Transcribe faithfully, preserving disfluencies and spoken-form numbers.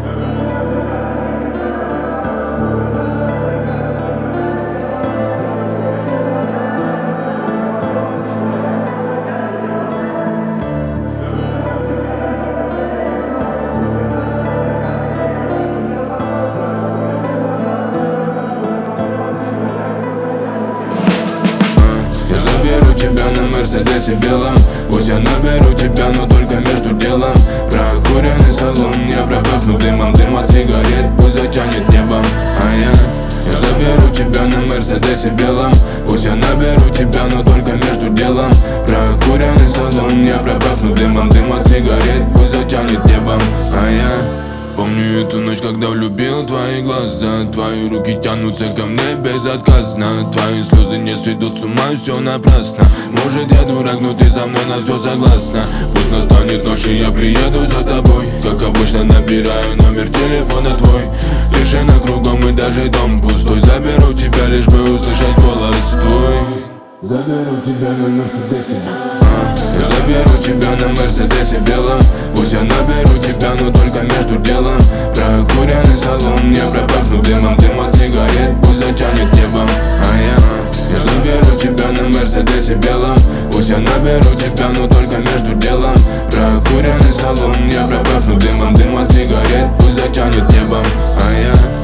Заберу тебя на Мерседесе белом. Пусть я наберу тебя, но только между делом. Прокуренный салон, я пропахну дымом. Дым от сигарет пусть затянет небом. А я, я заберу тебя на Мерседесе белом. Пусть я наберу тебя, но только между делом. Прокуренный салон, я пропахну дымом. Дым от сигарет пусть затянет небом. А я помню эту ночь, когда влюбил твои глаза. Твои руки тянутся ко мне безотказно. Твои слезы не сведут с ума, все напрасно. Может я дурак, но ты за мной на все согласна. Пусть настанет ночь и я приеду за тобой. Как обычно набираю номер телефона твой. Тишина кругом и даже дом пустой. Заберу тебя, лишь бы услышать голос твой. Заберу тебя на Мерседесе. Я заберу тебя на Мерседесе белом. Пусть я наберу тебя, но только между делом. Прокуренный салон, я пропахну дымом. Дым от сигарет пусть затянет небом. А я, я заберу тебя на Мерседесе белом. Пусть я наберу тебя, но только между делом. Прокуренный салон, я пропахну дымом. Дым от сигарет пусть затянет небом. А я